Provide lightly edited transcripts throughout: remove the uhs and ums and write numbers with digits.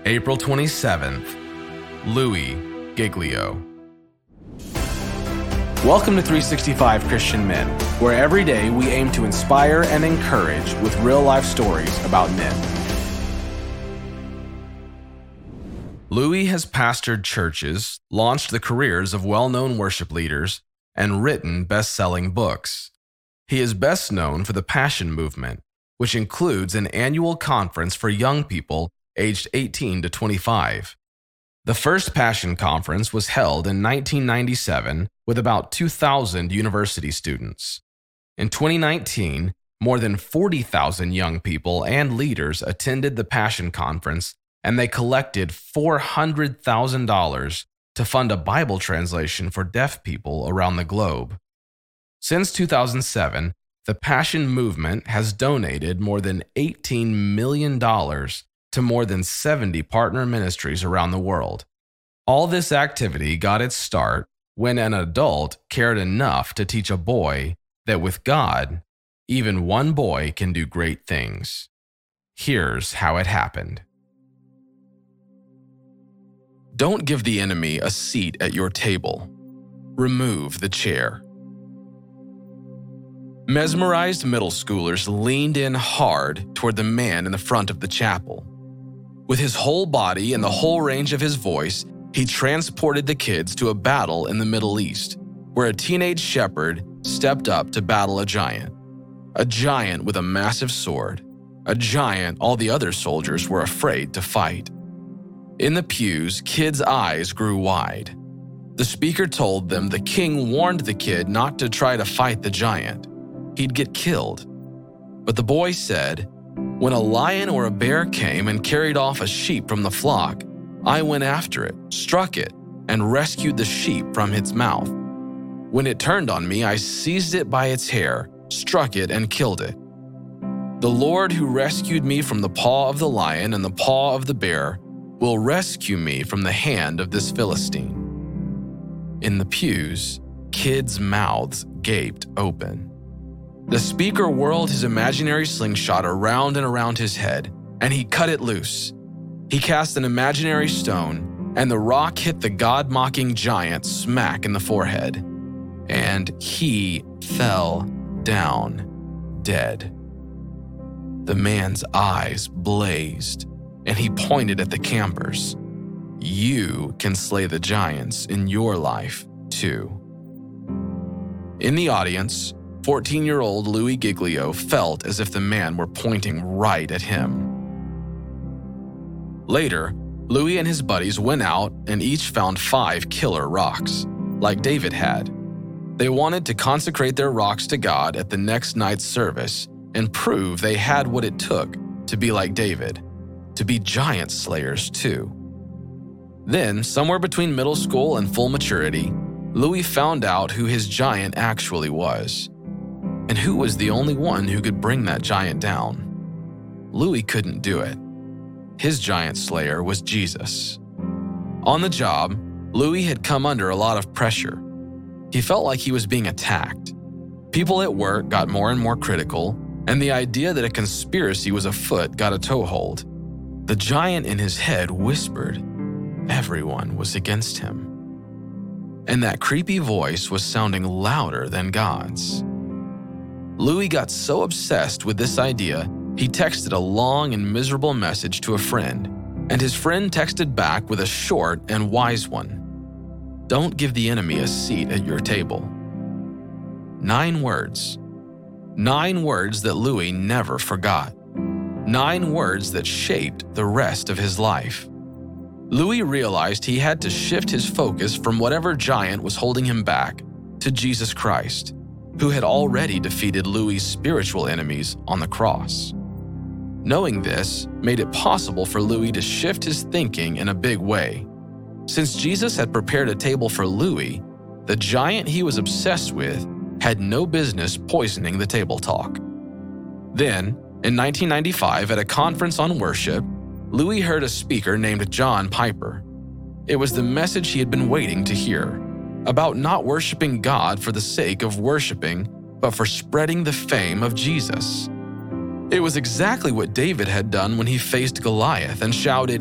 April 27th, Louis Giglio. Welcome to 365 Christian Men, where every day we aim to inspire and encourage with real-life stories about men. Louis has pastored churches, launched the careers of well-known worship leaders, and written best-selling books. He is best known for the Passion Movement, which includes an annual conference for young people aged 18 to 25. The first Passion Conference was held in 1997 with about 2,000 university students. In 2019, more than 40,000 young people and leaders attended the Passion Conference, and they collected $400,000 to fund a Bible translation for deaf people around the globe. Since 2007, the Passion Movement has donated more than $18 million to more than 70 partner ministries around the world. All this activity got its start when an adult cared enough to teach a boy that with God, even one boy can do great things. Here's how it happened. Don't give the enemy a seat at your table. Remove the chair. Mesmerized middle schoolers leaned in hard toward the man in the front of the chapel. With his whole body and the whole range of his voice, he transported the kids to a battle in the Middle East, where a teenage shepherd stepped up to battle a giant with a massive sword, a giant all the other soldiers were afraid to fight. In the pews, kids' eyes grew wide. The speaker told them the king warned the kid not to try to fight the giant. He'd get killed. But the boy said, "When a lion or a bear came and carried off a sheep from the flock, I went after it, struck it, and rescued the sheep from its mouth. When it turned on me, I seized it by its hair, struck it, and killed it. The Lord who rescued me from the paw of the lion and the paw of the bear will rescue me from the hand of this Philistine." In the pews, kids' mouths gaped open. The speaker whirled his imaginary slingshot around and around his head, and he cut it loose. He cast an imaginary stone, and the rock hit the God-mocking giant smack in the forehead, and he fell down dead. The man's eyes blazed, and he pointed at the campers. You can slay the giants in your life, too. In the audience, 14-year-old Louis Giglio felt as if the man were pointing right at him. Later, Louis and his buddies went out and each found 5 killer rocks, like David had. They wanted to consecrate their rocks to God at the next night's service and prove they had what it took to be like David, to be giant slayers too. Then, somewhere between middle school and full maturity, Louis found out who his giant actually was, and who was the only one who could bring that giant down. Louis couldn't do it. His giant slayer was Jesus. On the job, Louis had come under a lot of pressure. He felt like he was being attacked. People at work got more and more critical, and the idea that a conspiracy was afoot got a toehold. The giant in his head whispered everyone was against him. And that creepy voice was sounding louder than God's. Louis got so obsessed with this idea, he texted a long and miserable message to a friend, and his friend texted back with a short and wise one. Don't give the enemy a seat at your table. 9 words. 9 words that Louis never forgot. 9 words that shaped the rest of his life. Louis realized he had to shift his focus from whatever giant was holding him back to Jesus Christ, who had already defeated Louis' spiritual enemies on the cross. Knowing this made it possible for Louis to shift his thinking in a big way. Since Jesus had prepared a table for Louis, the giant he was obsessed with had no business poisoning the table talk. Then, in 1995, at a conference on worship, Louis heard a speaker named John Piper. It was the message he had been waiting to hear, about not worshiping God for the sake of worshiping, but for spreading the fame of Jesus. It was exactly what David had done when he faced Goliath and shouted,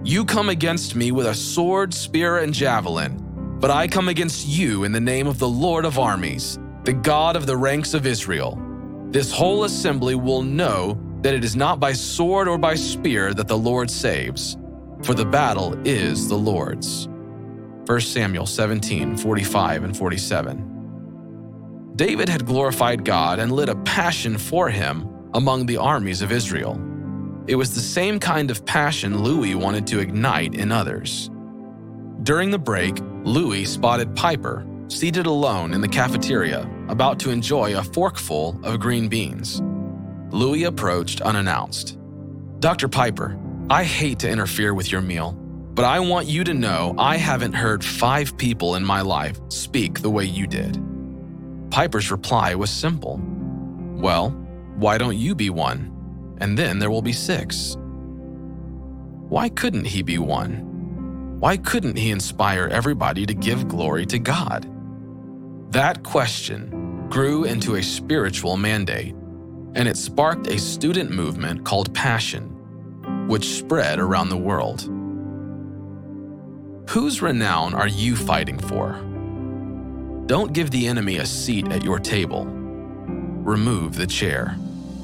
You come against me with a sword, spear, and javelin, but I come against you in the name of the Lord of armies, the God of the ranks of Israel. This whole assembly will know that it is not by sword or by spear that the Lord saves, for the battle is the Lord's. 1 Samuel 17:45 and 47. David had glorified God and lit a passion for him among the armies of Israel. It was the same kind of passion Louis wanted to ignite in others. During the break, Louis spotted Piper, seated alone in the cafeteria, about to enjoy a forkful of green beans. Louis approached unannounced. "Dr. Piper, I hate to interfere with your meal, but I want you to know I haven't heard 5 people in my life speak the way you did." Piper's reply was simple. "Well, why don't you be one? And then there will be 6. Why couldn't he be one? Why couldn't he inspire everybody to give glory to God? That question grew into a spiritual mandate, and it sparked a student movement called Passion, which spread around the world. Whose renown are you fighting for? Don't give the enemy a seat at your table. Remove the chair.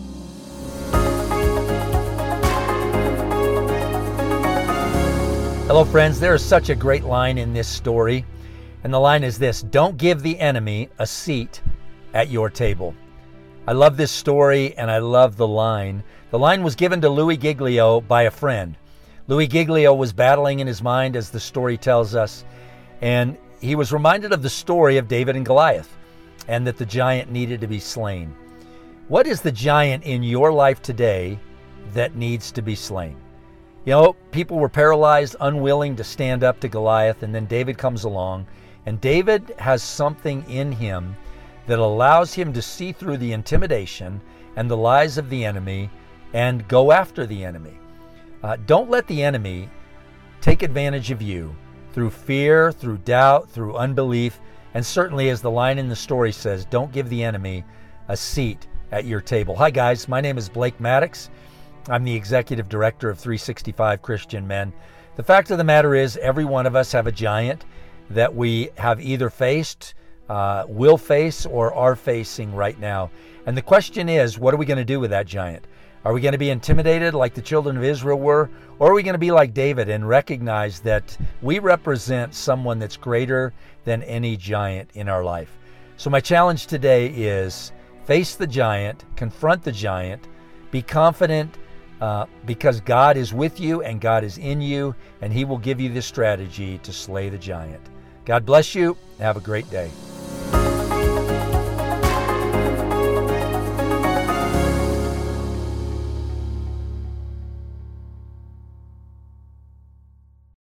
Hello friends, there is such a great line in this story, and the line is this: don't give the enemy a seat at your table. I love this story and I love the line. The line was given to Louis Giglio by a friend. Louis Giglio was battling in his mind, as the story tells us, and he was reminded of the story of David and Goliath, and that the giant needed to be slain. What is the giant in your life today that needs to be slain? You know, people were paralyzed, unwilling to stand up to Goliath, and then David comes along, and David has something in him that allows him to see through the intimidation and the lies of the enemy and go after the enemy. Don't let the enemy take advantage of you through fear, through doubt, through unbelief, and certainly, as the line in the story says, don't give the enemy a seat at your table. Hi guys, my name is Blake Maddox. I'm the executive director of 365 Christian Men. The fact of the matter is, every one of us have a giant that we have either faced, will face, or are facing right now. And the question is, what are we going to do with that giant? Are we going to be intimidated like the children of Israel were? Or are we going to be like David and recognize that we represent someone that's greater than any giant in our life? So my challenge today is face the giant, confront the giant, be confident, because God is with you and God is in you, and He will give you the strategy to slay the giant. God bless you. Have a great day.